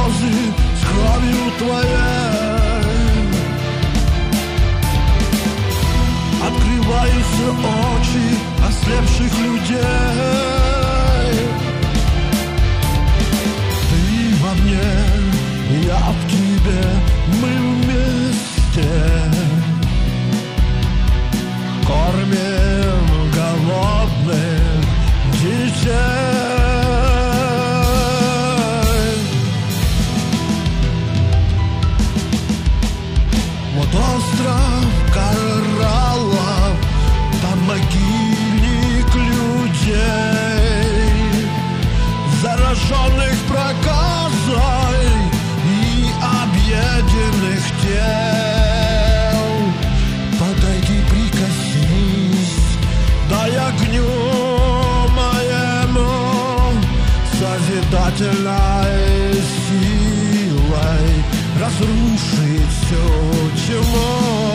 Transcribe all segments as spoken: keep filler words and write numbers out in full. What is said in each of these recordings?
слезы с кровью твоей. Открываются очи ослепших людей. Ты во мне, я в тебе, мы вместе кормим голодных детей. Вот остров кораллов, там могильник людей, зараженных проказой и объеденных тел. Подойди, прикоснись, дай огню моему созидательной силой разрушить всю тьму.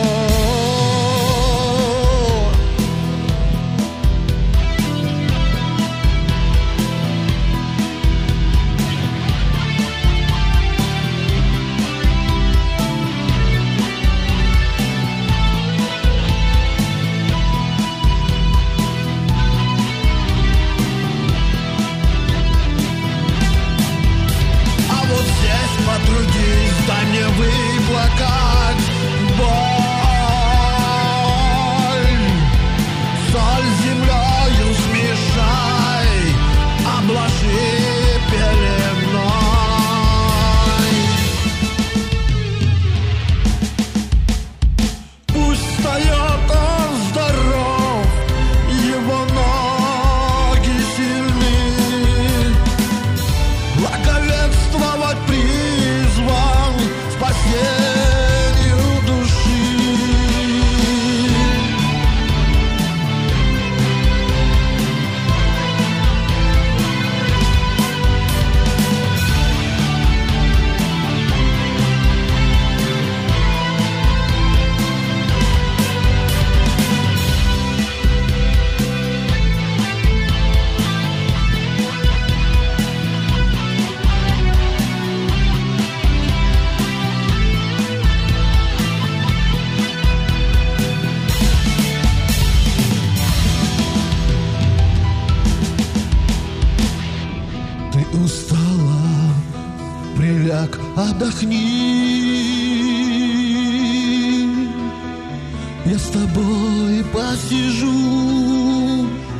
Потрудись, дай мне выплакать боль. Соль с землею смешай, обложи пеленой. Пусть встает он здоров, его ноги сильны, благовествовать призван спасению души. Устала, приляг, отдохни. Я с тобой посижу,